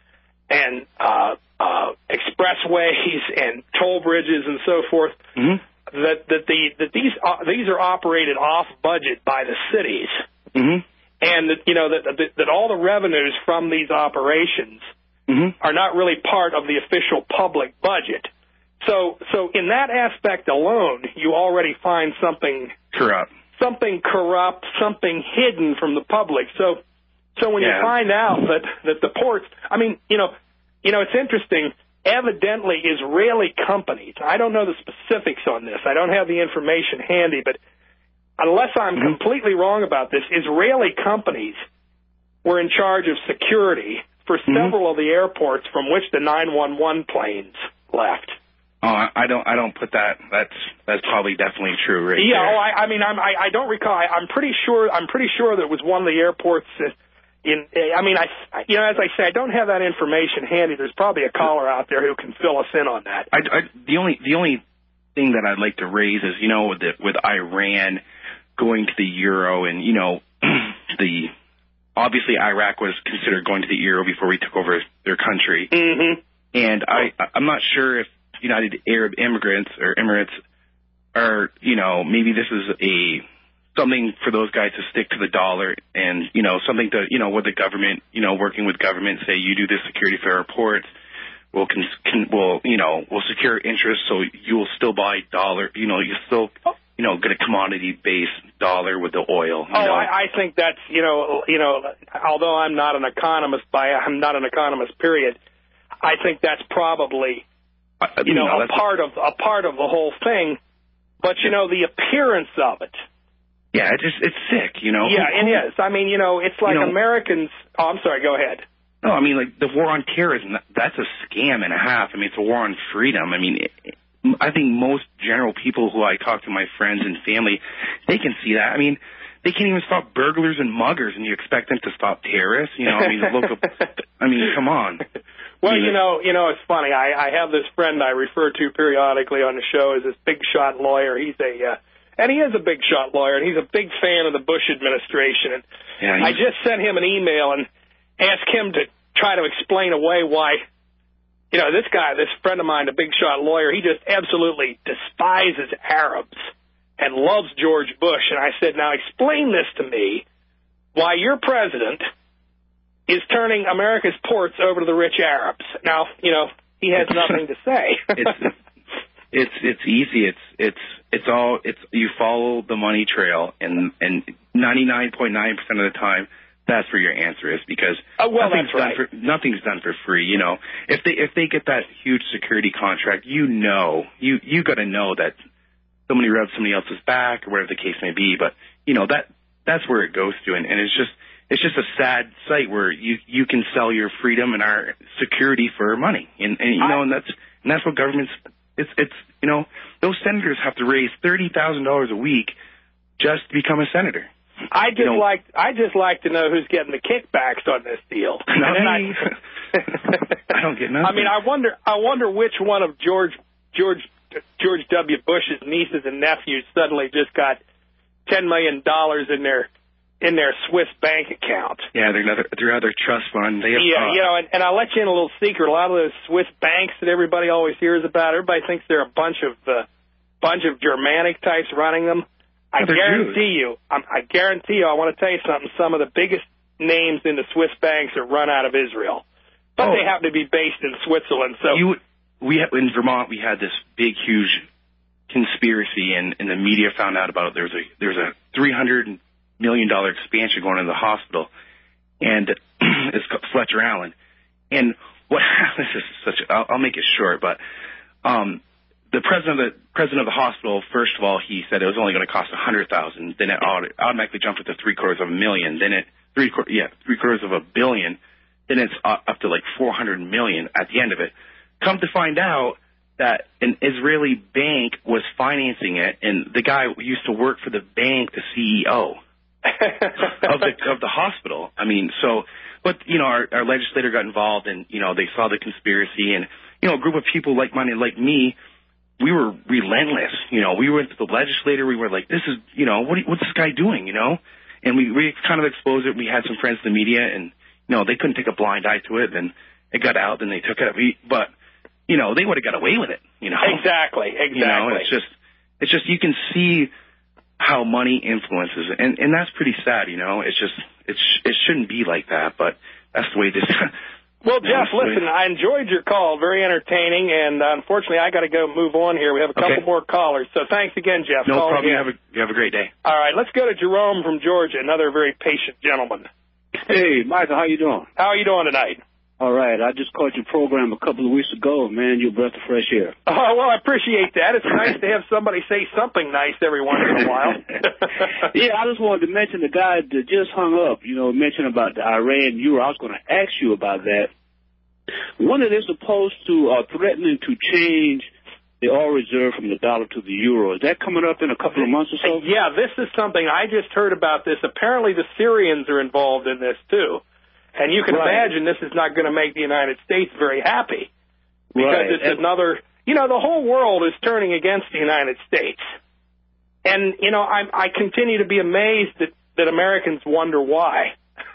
and uh, uh, expressways and toll bridges and so forth, mm-hmm. that that the that these uh, these are operated off budget by the cities, mm-hmm. and that you know that, that that all the revenues from these operations mm-hmm. are not really part of the official public budget. So so in that aspect alone, you already find something corrupt, something corrupt, something hidden from the public. So. So when yeah. you find out that, that the ports, I mean, you know, you know, it's interesting. Evidently, Israeli companies, I don't know the specifics on this. I don't have the information handy, but unless I'm mm-hmm. completely wrong about this, Israeli companies were in charge of security for mm-hmm. several of the airports from which the nine one one planes left. Oh, I don't. I don't put that. That's that's probably definitely true, right? Yeah. there. Oh, I, I mean, I'm, I, I don't recall. I, I'm pretty sure. I'm pretty sure that it was one of the airports. Uh, In, I mean, I, you know, as I say, I don't have that information handy. There's probably a caller out there who can fill us in on that. I, I, the only, the only thing that I'd like to raise is, you know, with the, with Iran going to the euro, and you know, the obviously Iraq was considered going to the euro before we took over their country, mm-hmm. and I, I'm not sure if United Arab Immigrants or Emirates are, you know, maybe this is a something for those guys to stick to the dollar, and, you know, something to, you know, with the government, you know, working with government, say you do this security for our ports, we'll, con, con, we'll, you know, we'll secure interest, so you will still buy dollar, you know, you still, you know, get a commodity-based dollar with the oil. You oh, know? I, I think that's, you know, you know, although I'm not an economist, by I'm not an economist, period, I think that's probably, I, you know, know a part of a part of the whole thing. But you know, the appearance of it. Yeah, it's just it's sick, you know. Yeah, it is. I mean, you know, it's like you know, Americans. Oh, I'm sorry. Go ahead. No, I mean, like the war on terrorism. That's a scam and a half. I mean, it's a war on freedom. I mean, it, I think most general people who I talk to, my friends and family, they can see that. I mean, they can't even stop burglars and muggers, and you expect them to stop terrorists? You know, I mean, look. I mean, come on. Well, you know, you know, it's funny. I, I have this friend I refer to periodically on the show as this big shot lawyer. He's a uh, And he is a big shot lawyer, and he's a big fan of the Bush administration. And yeah, I just sent him an email and asked him to try to explain away why, you know, this guy, this friend of mine, a big shot lawyer, he just absolutely despises Arabs and loves George Bush. And I said, now explain this to me, why your president is turning America's ports over to the rich Arabs. Now, you know, he has nothing to say. it's, it's it's easy. It's it's it's all it's you follow the money trail, and and ninety-nine point nine percent of the time, that's where your answer is, because oh, well, nothing's that's right. done for nothing's done for free. You know, if they if they get that huge security contract, you know, you you got to know that somebody rubs somebody else's back or whatever the case may be. But you know that that's where it goes to, and, and it's just it's just a sad sight where you you can sell your freedom and our security for money, and, and you know, and that's and that's what governments. It's, it's, you know, those senators have to raise thirty thousand dollars a week just to become a senator. I just you know, like I just like to know who's getting the kickbacks on this deal. Not And me. I, I don't get nothing. I mean, I wonder I wonder which one of George George George W. Bush's nieces and nephews suddenly just got ten million dollars in their in their Swiss bank account. Yeah, they're another, they're other trust fund. They have, yeah, uh, you know, and, and I'll let you in a little secret. A lot of those Swiss banks that everybody always hears about, everybody thinks they're a bunch of uh, bunch of Germanic types running them. I they're guarantee Jews. you, I, I guarantee you, I want to tell you something. Some of the biggest names in the Swiss banks are run out of Israel, but Oh. they happen to be based in Switzerland. So You, we ha- in Vermont, we had this big, huge conspiracy, and, and the media found out about it. There was a there was a three hundred million dollar expansion going into the hospital, and it's called Fletcher Allen. And what this is such. A, I'll, I'll make it short, but um, the president of the president of the hospital, first of all, he said it was only going to cost a hundred thousand. Then it auto- automatically jumped up to three quarters of a million. Then it three quarter, yeah three quarters of a billion. Then it's uh, up to like four hundred million at the end of it. Come to find out that an Israeli bank was financing it, and the guy used to work for the bank, the C E O of the of the hospital. I mean, so, but you know, our, our legislator got involved, and you know, they saw the conspiracy, and you know, a group of people like-minded like me, we were relentless. You know, we went to the legislator. We were like, this is, you know, what what's this guy doing? You know, and we we kind of exposed it. We had some friends in the media, and you know, they couldn't take a blind eye to it. And it got out, and they took it up. We, but you know, they would have got away with it, you know. Exactly, exactly. You know, it's just, it's just, you can see how money influences it, and and that's pretty sad, you know. It's just, it's it shouldn't be like that, but that's the way this. Well, Jeff, listen, I enjoyed your call, very entertaining, and uh, unfortunately, I got to go move on here. We have a couple Okay. more callers, so thanks again, Jeff. No Call problem. You again. have a you have a great day. All right, let's go to Jerome from Georgia, another very patient gentleman. Hey, Michael, how you doing? How are you doing tonight? All right, I just caught your program a couple of weeks ago. Man, you're a breath of fresh air. Oh, well, I appreciate that. It's nice to have somebody say something nice every once in a while. Yeah, I just wanted to mention the guy that just hung up, you know, mentioned about the Iran euro. I was going to ask you about that. When are they supposed to, uh, threatening to change the oil reserve from the dollar to the euro? Is that coming up in a couple of months or so? Yeah, this is something I just heard about this. Apparently the Syrians are involved in this, too. And you can Right. imagine this is not going to make the United States very happy. Because Right. it's And- another, you know, the whole world is turning against the United States. And, you know, I, I continue to be amazed that, that Americans wonder why.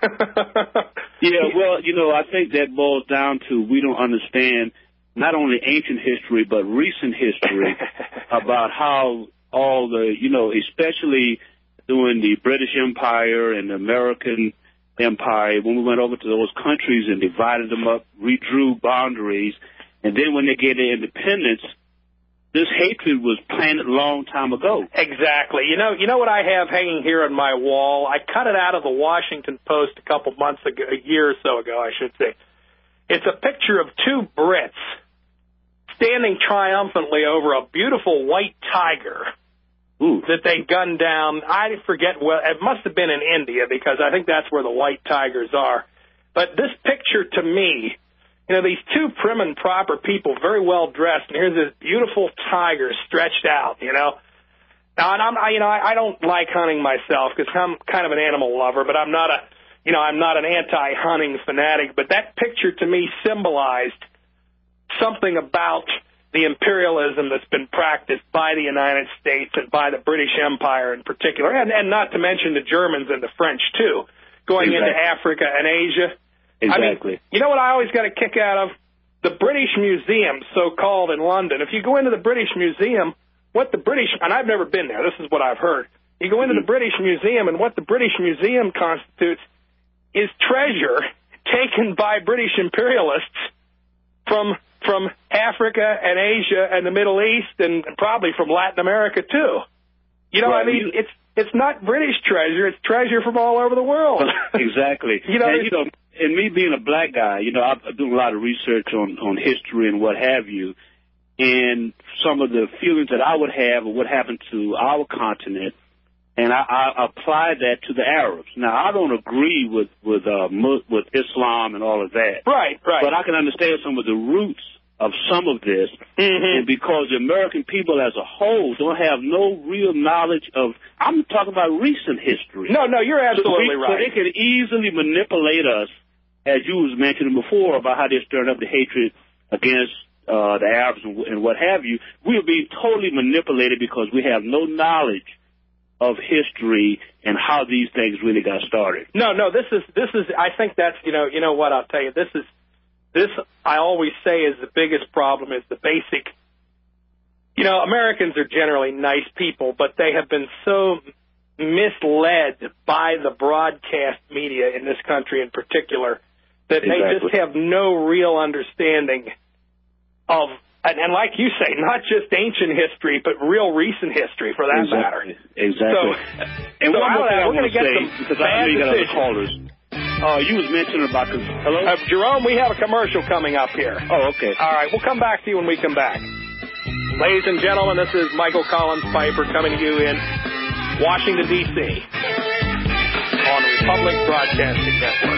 Yeah, well, you know, I think that boils down to we don't understand not only ancient history but recent history about how all the, you know, especially during the British Empire and the American Empire, when we went over to those countries and divided them up, redrew boundaries, and then when they get their independence, this hatred was planted a long time ago. Exactly. You know, you know what I have hanging here on my wall? I cut it out of the Washington Post a couple months ago, a year or so ago, I should say. It's a picture of two Brits standing triumphantly over a beautiful white tiger Ooh. that they gunned down. I forget, well, it must have been in India because I think that's where the white tigers are. But this picture to me, you know, these two prim and proper people, very well dressed, and here's this beautiful tiger stretched out, you know. Now, and I'm, I, you know, I, I don't like hunting myself because I'm kind of an animal lover, but I'm not a, you know, I'm not an anti-hunting fanatic. But that picture to me symbolized something about the imperialism that's been practiced by the United States and by the British Empire in particular, and, and not to mention the Germans and the French too, going Exactly. into Africa and Asia. Exactly. I mean, you know what I always got a kick out of? The British Museum, so-called, in London. If you go into the British Museum, what the British, and I've never been there, this is what I've heard. You go into Mm-hmm. the British Museum, and what the British Museum constitutes is treasure taken by British imperialists from from Africa and Asia and the Middle East and probably from Latin America, too. You know, Right. I mean, it's it's not British treasure, it's treasure from all over the world. Exactly. You know, and, you know, and me being a black guy, you know, I, I do a lot of research on, on history and what have you, and some of the feelings that I would have of what happened to our continent, and I, I apply that to the Arabs. Now, I don't agree with with uh, with Islam and all of that. Right, right. But I can understand some of the roots of some of this, mm-hmm. and because the American people as a whole don't have no real knowledge of, I'm talking about recent history. No, no, you're absolutely so we, right. So they can easily manipulate us, as you was mentioning before, about how they're stirring up the hatred against uh, the Arabs and, and what have you. We are being totally manipulated because we have no knowledge of history and how these things really got started. No, no, this is, this is, I think that's, you know, you know what, I'll tell you, this is, This, I always say, is the biggest problem, is the basic, you know, Americans are generally nice people, but they have been so misled by the broadcast media in this country in particular that exactly. they just have no real understanding of, and, and like you say, not just ancient history, but real recent history for that exactly. matter. Exactly. So, and so one more thing I we're want going to to get say, some because I know you got other callers. Uh, you was mentioning about, hello? Uh, Jerome, we have a commercial coming up here. Oh, okay. All right, we'll come back to you when we come back. Ladies and gentlemen, this is Michael Collins Piper coming to you in Washington, D C on the Republic Broadcasting Network.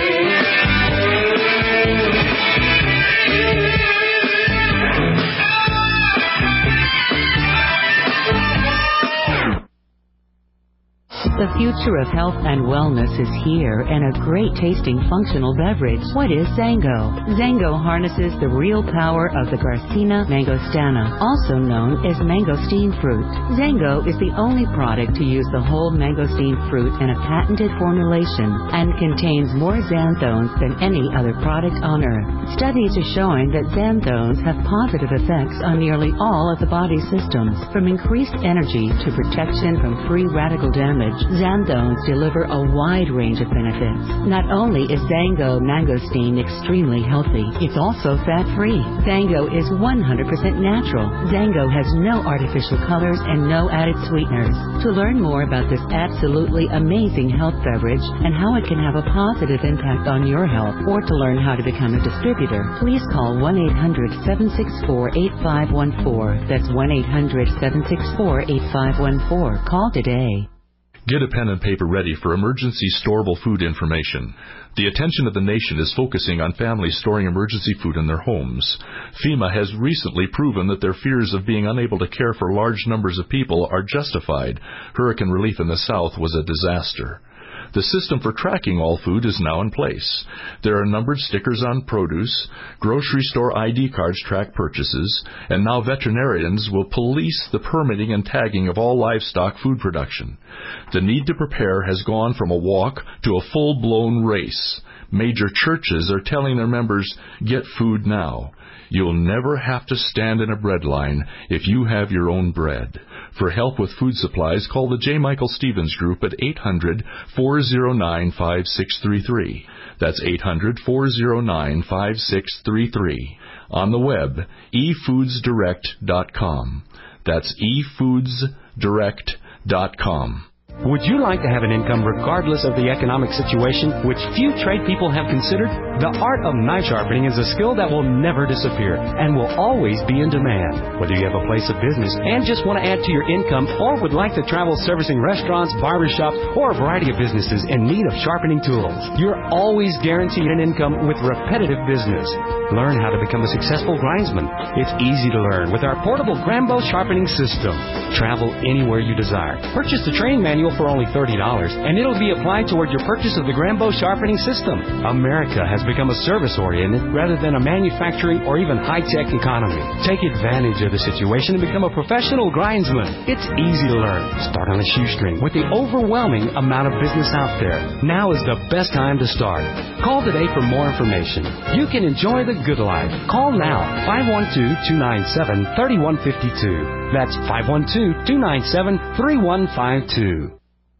The future of health and wellness is here in a great tasting functional beverage. What is Zango? Zango harnesses the real power of the Garcinia mangostana, also known as mangosteen fruit. Zango is the only product to use the whole mangosteen fruit in a patented formulation and contains more xanthones than any other product on earth. Studies are showing that xanthones have positive effects on nearly all of the body's systems, from increased energy to protection from free radical damage. Xanthones deliver a wide range of benefits. Not only is Zango mangosteen extremely healthy, it's also fat-free. Zango is one hundred percent natural. Zango has no artificial colors and no added sweeteners. To learn more about this absolutely amazing health beverage and how it can have a positive impact on your health, or to learn how to become a distributor, please call one eight hundred seven six four eight five one four. That's one eight hundred seven six four eight five one four. Call today. Get a pen and paper ready for emergency storable food information. The attention of the nation is focusing on families storing emergency food in their homes. FEMA has recently proven that their fears of being unable to care for large numbers of people are justified. Hurricane relief in the South was a disaster. The system for tracking all food is now in place. There are numbered stickers on produce, grocery store I D cards track purchases, and now veterinarians will police the permitting and tagging of all livestock food production. The need to prepare has gone from a walk to a full-blown race. Major churches are telling their members, get food now. You'll never have to stand in a bread line if you have your own bread. For help with food supplies, call the J. Michael Stevens Group at eight hundred, four oh nine, five six three three. That's eight hundred, four oh nine, five six three three. On the web, e foods direct dot com. That's e foods direct dot com. Would you like to have an income regardless of the economic situation, which few trade people have considered? The art of knife sharpening is a skill that will never disappear and will always be in demand. Whether you have a place of business and just want to add to your income, or would like to travel servicing restaurants, barbershops, or a variety of businesses in need of sharpening tools, you're always guaranteed an income with repetitive business. Learn how to become a successful grindsman. It's easy to learn with our portable Grambo sharpening system. Travel anywhere you desire. Purchase the training manual for only thirty dollars, and it'll be applied toward your purchase of the Grambo sharpening system. America has become a service-oriented rather than a manufacturing or even high-tech economy. Take advantage of the situation and become a professional grindsman. It's easy to learn. Start on a shoestring with the overwhelming amount of business out there. Now is the best time to start. Call today for more information. You can enjoy the good life. Call now, five one two, two nine seven, three one five two. That's five one two, two nine seven, three one five two.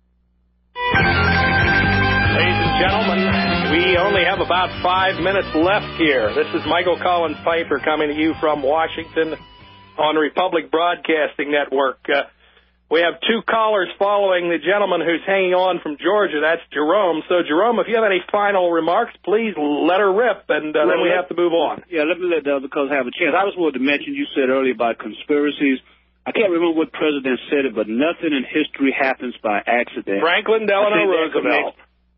Ladies and gentlemen, we only have about five minutes left here. This is Michael Collins Piper coming to you from Washington on Republic Broadcasting Network. Uh, we have two callers following the gentleman who's hanging on from Georgia. That's Jerome. So, Jerome, if you have any final remarks, please let her rip, and uh, well, then we have to move on. Yeah, let me let the other callers have a chance. I just wanted to mention, you said earlier about conspiracies. I can't remember what president said it, but nothing in history happens by accident. Franklin Delano Roosevelt. Makes,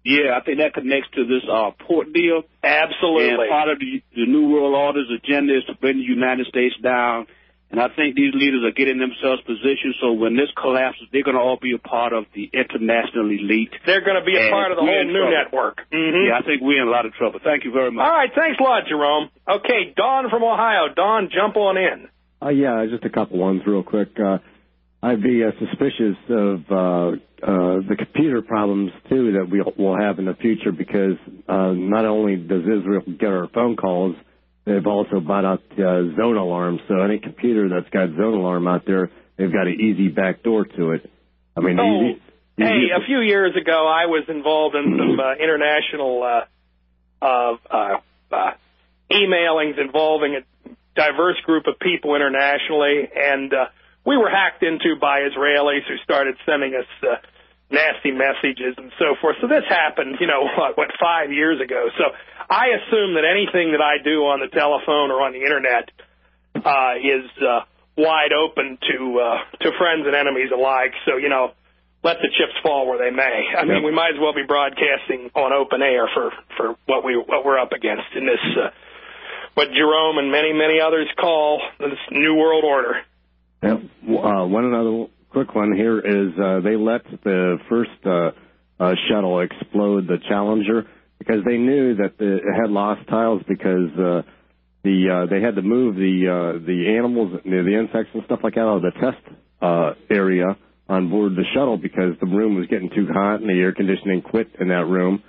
Yeah, I think that connects to this uh, port deal. Absolutely. And part of the, the New World Order's agenda is to bring the United States down. And I think these leaders are getting themselves positioned so when this collapses, they're going to all be a part of the international elite. They're going to be a and part of the whole new trouble. network. Mm-hmm. Yeah, I think we're in a lot of trouble. Thank you very much. All right, thanks a lot, Jerome. Okay, Don from Ohio. Don, jump on in. Uh, yeah, just a couple ones real quick. Uh, I'd be uh, suspicious of uh, uh, the computer problems, too, that we'll, we'll have in the future because uh, not only does Israel get our phone calls, they've also bought out uh, zone alarms. So any computer that's got zone alarm out there, they've got an easy back door to it. I mean, oh, easy, easy hey, a few years ago, I was involved in some uh, international uh, uh, uh, uh, emailings involving a diverse group of people internationally, and uh, we were hacked into by Israelis who started sending us uh, nasty messages and so forth. So this happened, you know, what, what, five years ago. So I assume that anything that I do on the telephone or on the Internet uh, is uh, wide open to uh, to friends and enemies alike. So, you know, let the chips fall where they may. I mean, we might as well be broadcasting on open air for, for what, we, what we're up against in this, uh, what Jerome and many, many others call this New World Order. Yeah. Uh, one another quick one here is uh, they let the first uh, uh, shuttle explode, the Challenger, because they knew that the, it had lost tiles because uh, the uh, they had to move the uh, the animals, the, the insects and stuff like that out of the test uh, area on board the shuttle because the room was getting too hot and the air conditioning quit in that room.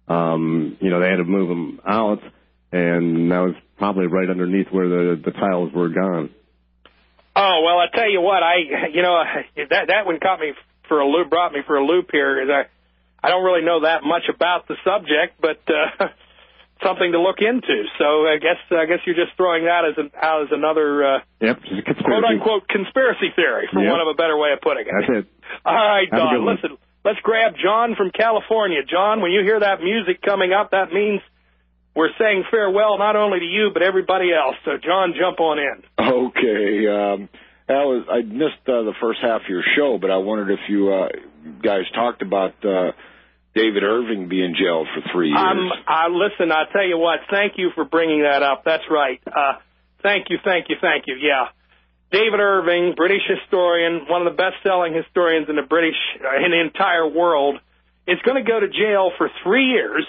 Um, you know, they had to move them out, and that was probably right underneath where the, the tiles were gone. Oh, well, I tell you what, I, you know, that that one caught me for a loop, brought me for a loop here, because I, I don't really know that much about the subject, but uh, something to look into. So I guess I guess you're just throwing that as an out as another uh, yep, quote unquote conspiracy theory, for yep. one of a better way of putting it. That's it. All right, Have Don. Listen, let's grab John from California. John, when you hear that music coming up, that means we're saying farewell not only to you, but everybody else. So, John, jump on in. Okay. Um, Al, I missed uh, the first half of your show, but I wondered if you uh, guys talked about uh, David Irving being jailed for three years. Um, I, listen, I'll tell you what, thank you for bringing that up. That's right. Uh, thank you, thank you, thank you. Yeah. David Irving, British historian, one of the best-selling historians in the British, uh, in the entire world, is going to go to jail for three years.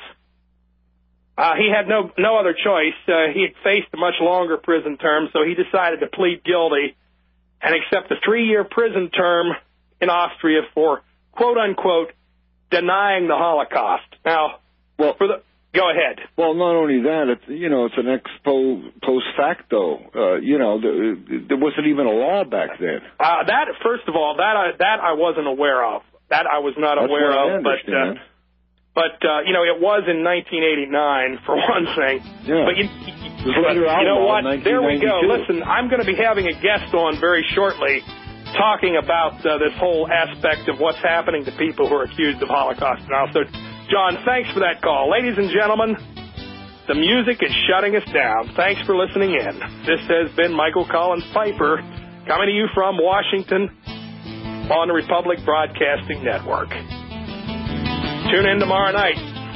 Uh, he had no no other choice. Uh, he had faced a much longer prison term, so he decided to plead guilty and accept a three-year prison term in Austria for, quote-unquote, denying the Holocaust. Now, well, for the, go ahead. Well, not only that, it's, you know, it's an ex post facto. Uh, you know, the, there wasn't even a law back then. Uh, that, first of all, that I, that I wasn't aware of. That I was not That's aware what I of, but... Uh, But, uh, you know, it was in nineteen eighty-nine, for one thing. Yeah. But you, you, but you know what? There we go. Listen, I'm going to be having a guest on very shortly talking about uh, this whole aspect of what's happening to people who are accused of Holocaust now. So, John, thanks for that call. Ladies and gentlemen, the music is shutting us down. Thanks for listening in. This has been Michael Collins Piper coming to you from Washington on the Republic Broadcasting Network. Tune in tomorrow night.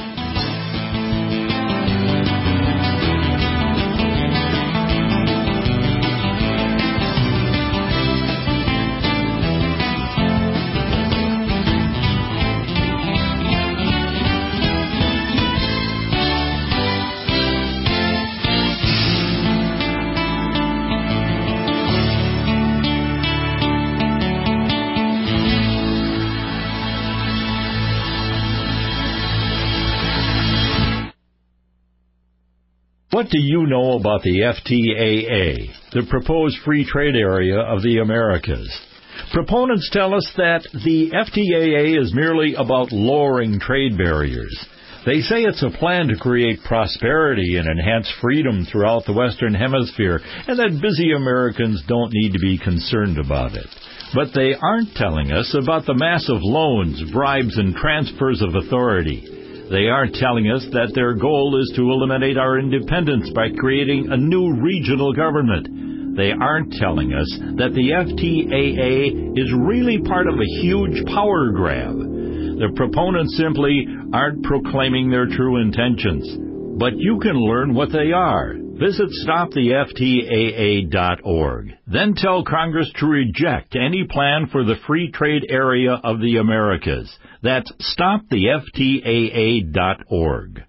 What do you know about the F T A A, the proposed free trade area of the Americas? Proponents tell us that the F T A A is merely about lowering trade barriers. They say it's a plan to create prosperity and enhance freedom throughout the Western Hemisphere, and that busy Americans don't need to be concerned about it. But they aren't telling us about the massive loans, bribes, and transfers of authority. They aren't telling us that their goal is to eliminate our independence by creating a new regional government. They aren't telling us that the F T A A is really part of a huge power grab. The proponents simply aren't proclaiming their true intentions, but you can learn what they are. Visit stop the F T A A dot org. Then tell Congress to reject any plan for the free trade area of the Americas. That's stop the F T A A dot org.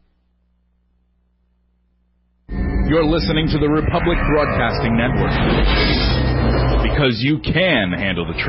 You're listening to the Republic Broadcasting Network. Because you can handle the truth.